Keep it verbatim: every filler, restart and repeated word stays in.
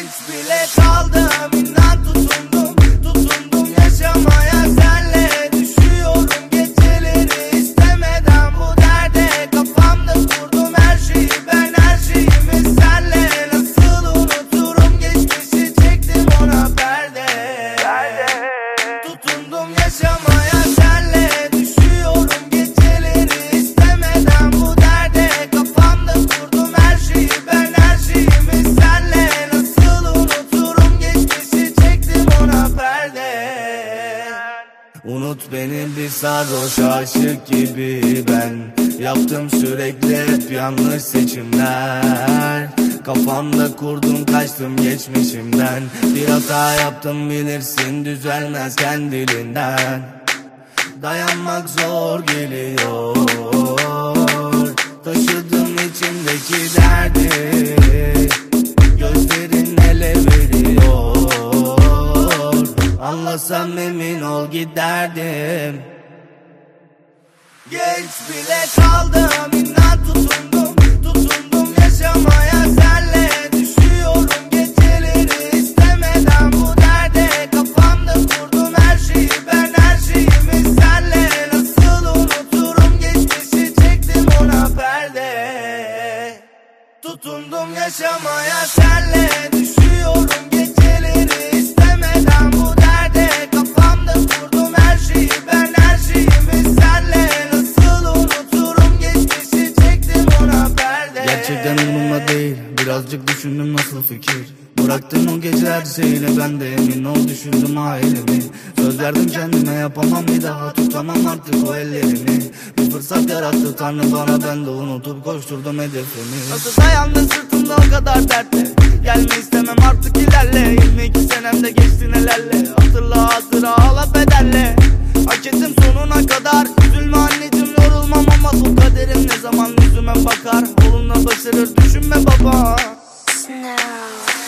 Genç bile kaldım, inan tutundum, tutundum yaşamaya senle. Düşüyorum geceleri istemeden bu derde. Kafamda kurdum her şeyi ben, her şeyimiz senle. Nasıl unuturum geçmişi, çektim ona perde. Tutundum yaşamaya senle. Düşüyorum geceleri istemeden bu derde. Kafamda kurdum her şeyi ben, her şeyimiz senle. Nasıl unuturum geçmişi, çektim ona perde. Unut beni bir sarhoş aşık gibi ben. Yaptım sürekli hep yanlış seçimler. Kafamda kurdum kaçtım geçmişimden. Bir hata yaptım bilirsin, düzelmez kendiliğinden. Dayanmak zor geliyor, taşıdım içimdeki derdi. Gözlerin ele veriyor, anlasam emin ol giderdim. Genç bile kaldım, inan tutundum, tutundum yaşamaya senle. Düşüyorum geceleri istemeden bu derde. Kafamda kurdum her şeyi ben, her şeyimiz senle. Nasıl unuturum geçmişi, çektim ona perde. Tutundum yaşamaya senle. Düşüyorum geceleri istemeden bu derde. Kafamda kurdum her şeyi ben, her şeyimiz senle. Nasıl unuturum geçmişi, çektim ona perde. Gerçekten umurumda değil, birazcık düşündüm nasıl fikir. Bıraktım o gece her şeyini, ben de emin ol düşürdüm ailemi. Söz verdim kendime, yapamam bir daha, tutamam artık o ellerini. Bir fırsat yarattı Tanrı bana, ben de unutup koşturdum hedefimi. Nasıl dayandın sırtımda o kadar dertle, gelme istemem artık ilerle. Yirmi iki senemde geçti nelerle, hatırla hatıra ağla bedelle. Hak ettim sonuna kadar, üzülme anneciğim yorulmam ama bu kaderim ne zaman yüzüme bakar. Olumla başarır düşünme baba. Snow.